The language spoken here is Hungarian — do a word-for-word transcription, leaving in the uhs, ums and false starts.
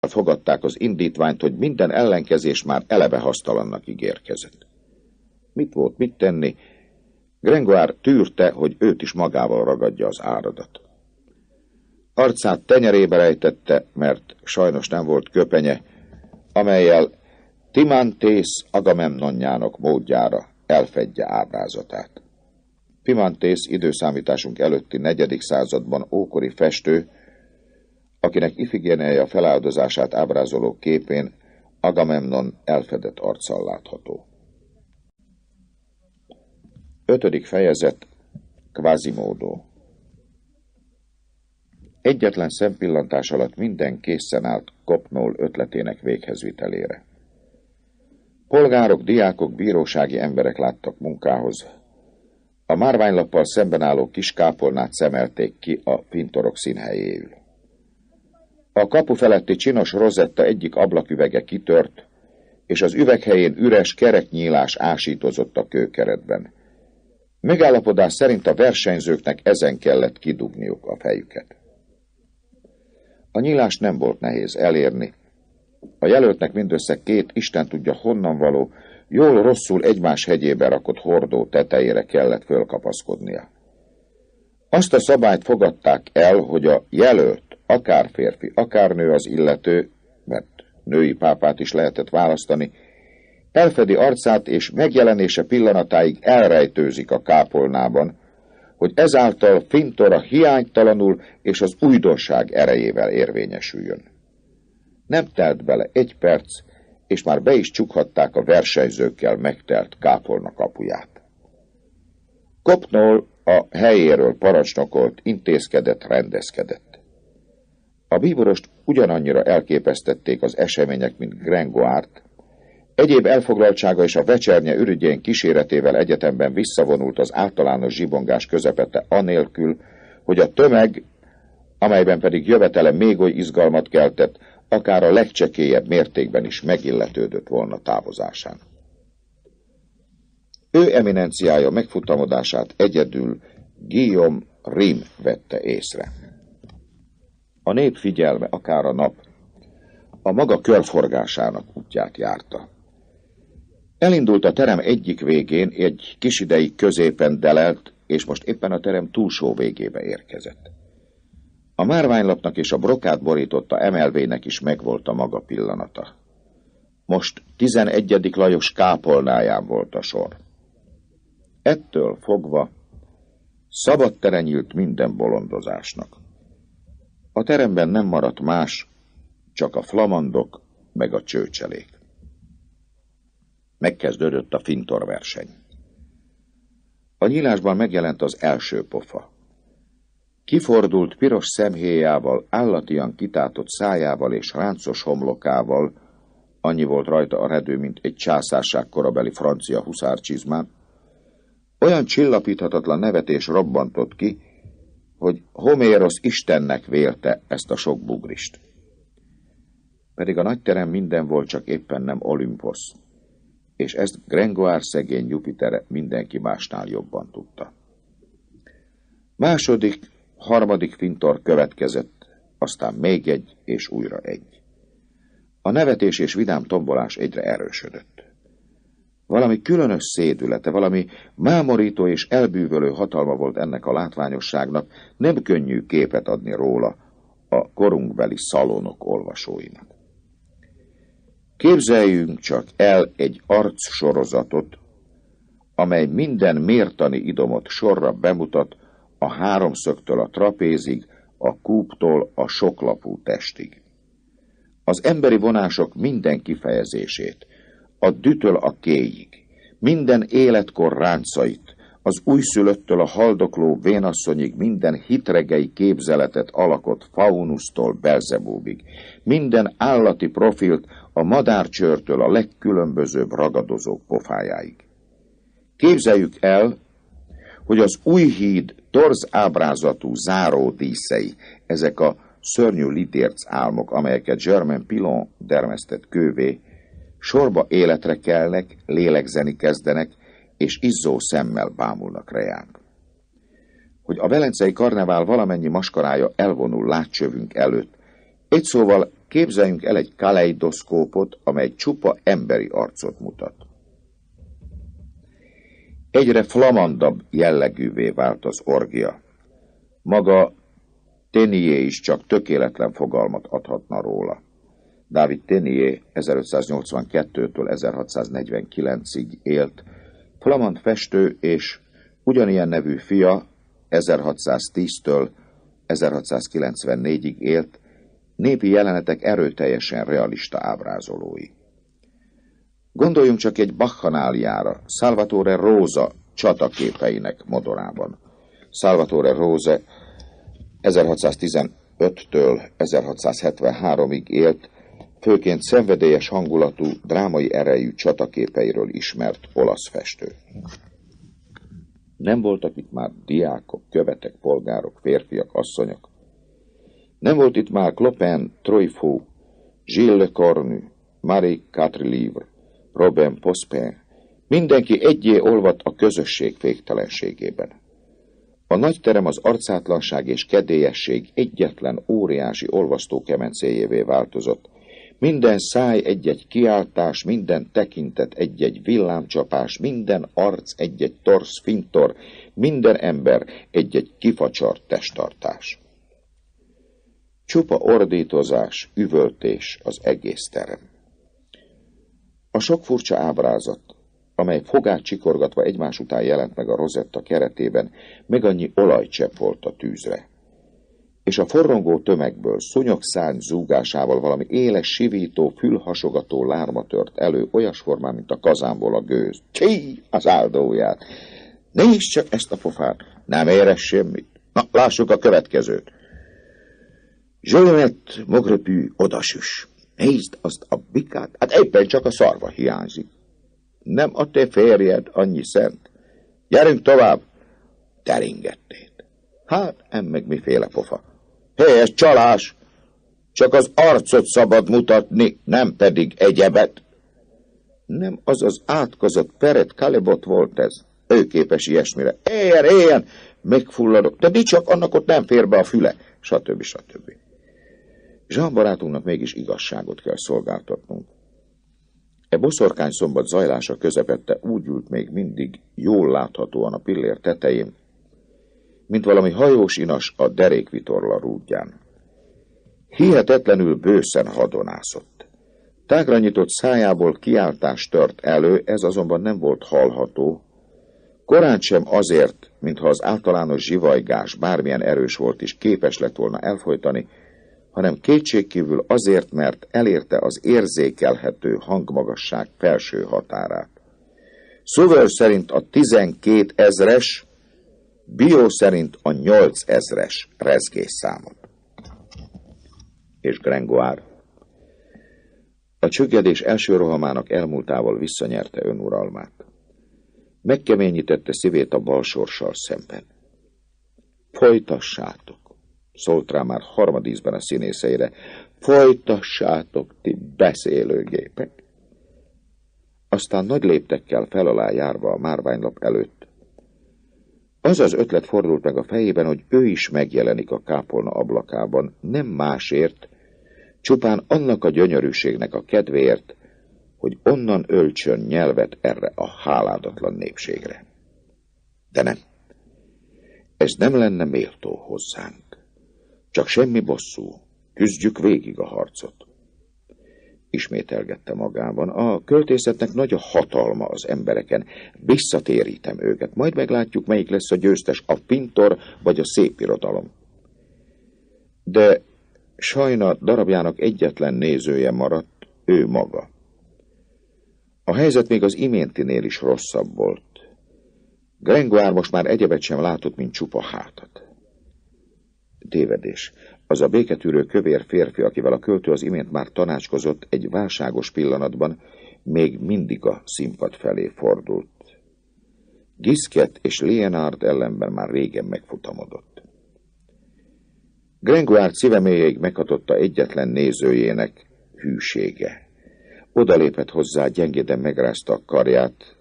fogadták az indítványt, hogy minden ellenkezés már eleve hasztalannak ígérkezett. Mit volt mit tenni? Gringoire tűrte, hogy őt is magával ragadja az áradat. Arcát tenyerébe rejtette, mert sajnos nem volt köpenye, amellyel Timantész Agamemnonjának módjára elfedje ábrázatát. Timantész időszámításunk előtti negyedik században ókori festő, akinek Ifigéneia feláldozását ábrázoló képén Agamemnon elfedett arccal látható. Ötödik fejezet. Quasimodo. Egyetlen szempillantás alatt minden készen állt Coppenole ötletének véghezvitelére. Polgárok, diákok, bírósági emberek láttak munkához. A márványlappal szemben álló kis kápolnát szemelték ki a pintorok színhelyéül. A kapu feletti csinos rozetta egyik ablaküvege kitört, és az üveghelyén üres kereknyílás ásítozott a kőkeretben. Megállapodás szerint a versenyzőknek ezen kellett kidugniuk a fejüket. A nyílás nem volt nehéz elérni. A jelöltnek mindössze két, Isten tudja honnan való, jól-rosszul egymás hegyébe rakott hordó tetejére kellett fölkapaszkodnia. Azt a szabályt fogadták el, hogy a jelölt, akár férfi, akár nő az illető, mert női pápát is lehetett választani, elfedi arcát és megjelenése pillanatáig elrejtőzik a kápolnában, hogy ezáltal fintora hiánytalanul és az újdonság erejével érvényesüljön. Nem telt bele egy perc, és már be is csukhatták a versenyzőkkel megtelt kápolna kapuját. Coppenole a helyéről parancsnokolt, intézkedett, rendezkedett. A bíborost ugyanannyira elképesztették az események, mint Gringoire-t. Egyéb elfoglaltsága és a vecsernye ürügyén kíséretével egyetemben visszavonult az általános zsibongás közepette anélkül, hogy a tömeg, amelyben pedig jövetele még oly izgalmat keltett, akár a legcsekélyebb mértékben is megilletődött volna távozásán. Ő eminenciája megfutamodását egyedül Guillaume Rym vette észre. A nép figyelme, akár a nap, a maga körforgásának útját járta. Elindult a terem egyik végén, egy kis ideig középen delelt, és most éppen a terem túlsó végébe érkezett. A márványlapnak és a brokát borította emelvének is megvolt a maga pillanata. Most tizenegyedik Lajos kápolnáján volt a sor. Ettől fogva szabad tere nyílt minden bolondozásnak. A teremben nem maradt más, csak a flamandok meg a csőcselék. Megkezdődött a fintorverseny. A nyílásban megjelent az első pofa. Kifordult piros szemhéjával, állatian kitátott szájával és ráncos homlokával, annyi volt rajta a redő, mint egy császárság korabeli francia huszárcsizmán, olyan csillapíthatatlan nevetés robbantott ki, hogy Homérosz istennek vélte ezt a sok bugrist. Pedig a nagy terem minden volt, csak éppen nem Olimposz, és ezt Gringoire szegény Jupitere mindenki másnál jobban tudta. Második, harmadik fintor következett, aztán még egy, és újra egy. A nevetés és vidám tombolás egyre erősödött. Valami különös szédülete, valami mámorító és elbűvölő hatalma volt ennek a látványosságnak, nem könnyű képet adni róla a korunkbeli szalonok olvasóinak. Képzeljünk csak el egy arcsorozatot, amely minden mértani idomot sorra bemutat a háromszögtől a trapézig, a kúptól a soklapú testig. Az emberi vonások minden kifejezését, a dütől a kéig, minden életkor ráncait, az újszülöttől a haldokló vénasszonyig minden hitregei képzeletet alakot Faunusztól Belzebúbig, minden állati profilt a madárcsőrtől a legkülönbözőbb ragadozók pofájáig. Képzeljük el, hogy az új híd torz ábrázatú záró díszei, ezek a szörnyű lidérc álmok, amelyeket Germain Pilon dermesztett kővé, sorba életre kelnek, lélegzeni kezdenek, és izzó szemmel bámulnak rejánk. Hogy a velencei karnevál valamennyi maskarája elvonul látcsövünk előtt, egy szóval képzeljünk el egy kaleidoszkópot, amely csupa emberi arcot mutat. Egyre flamandabb jellegűvé vált az orgia. Maga Ténié is csak tökéletlen fogalmat adhatna róla. David Ténié ezerötszáznyolcvankettőtől ezerhatszáznegyvenkilencig élt, flamand festő, és ugyanilyen nevű fia ezerhatszáztíztől ezerhatszázkilencvennégyig élt, népi jelenetek erőteljesen realista ábrázolói. Gondoljunk csak egy bakkanáliára, Salvatore Rosa csataképeinek modorában. Salvatore Rosa ezerhatszáztizenöttől ezerhatszázhetvenháromig élt, főként szenvedélyes hangulatú, drámai erejű csataképeiről ismert olasz festő. Nem voltak itt már diákok, követek, polgárok, férfiak, asszonyok. Nem volt itt már Clopin, Truffaut, Gilles Le Cornu, Marie Quatrelivre, Robin Pospin. Mindenki egyé olvadt a közösség féktelenségében. A nagy terem az arcátlanság és kedélyesség egyetlen óriási olvasztókemencéjévé változott. Minden száj egy-egy kiáltás, minden tekintet egy-egy villámcsapás, minden arc egy-egy torz fintor, minden ember egy-egy kifacsart testtartás. Csupa ordítozás, üvöltés az egész terem. A sok furcsa ábrázat, amely fogát csikorgatva egymás után jelent meg a rozetta keretében, meg annyi olajcsepp volt a tűzre. És a forrongó tömegből szúnyogszárny zúgásával valami éles, sivító, fülhasogató lárma tört elő, olyas formán, mint a kazánból a gőz. Csí, az áldóját! Nézd csak ezt a pofát! Nem érez semmit. Na, lássuk a következőt. Jolimet Maugrepű odasüs. Nézd azt a bikát, hát éppen csak a szarva hiányzik. Nem a te férjed annyi szent. Gyerünk tovább. Teringettét. Hát, em meg miféle pofa. Hé, ez csalás. Csak az arcot szabad mutatni, nem pedig egyebet. Nem az az átkozott Peret Kalebot volt ez. Ő képes ilyesmire. Éljen, éljen, megfulladok. De mi csak annak ott nem fér be a füle. Stb. Stb. Jean barátunknak mégis igazságot kell szolgáltatnunk. E boszorkány szombat zajlása közepette úgy ült még mindig, jól láthatóan a pillér tetején, mint valami hajós inas a derékvitorla rúdján. Hihetetlenül bőszen hadonászott. Tágra nyitott szájából kiáltás tört elő, ez azonban nem volt hallható, korán sem azért, mintha az általános zsivajgás bármilyen erős volt is képes lett volna elfojtani, hanem kétségkívül azért, mert elérte az érzékelhető hangmagasság felső határát. Sauveur szerint a tizenkét ezres, Biot szerint a nyolc ezres rezgésszámot. És Gringoire a csüggedés első rohamának elmúltával visszanyerte önuralmát. Megkeményítette szívét a bal sorssal szemben. Folytassátok, szólt rá már harmadízben a színészeire, folytassátok, ti beszélőgépek. Aztán nagy léptekkel fel alá járva a márványlap előtt, az az ötlet fordult meg a fejében, hogy ő is megjelenik a kápolna ablakában, nem másért, csupán annak a gyönyörűségnek a kedvéért, hogy onnan öltsön nyelvet erre a háládatlan népségre. De nem. Ez nem lenne méltó hozzánk. Csak semmi bosszú. Küzdjük végig a harcot. Ismételgette magában. A költészetnek nagy a hatalma az embereken. Visszatérítem őket. Majd meglátjuk, melyik lesz a győztes, a pintor vagy a szépirodalom. De sajna darabjának egyetlen nézője maradt, ő maga. A helyzet még az iméntinél is rosszabb volt. Gringoire most már egyebet sem látott, mint csupa hátat. Tévedés. Az a béketűrő kövér férfi, akivel a költő az imént már tanácskozott, egy válságos pillanatban még mindig a színpad felé fordult. Gisquet és Léonard ellenben már régen megfutamodott. Gringoire szíve mélyéig meghatotta egyetlen nézőjének hűsége. Odalépett hozzá, gyengéden megrázta a karját,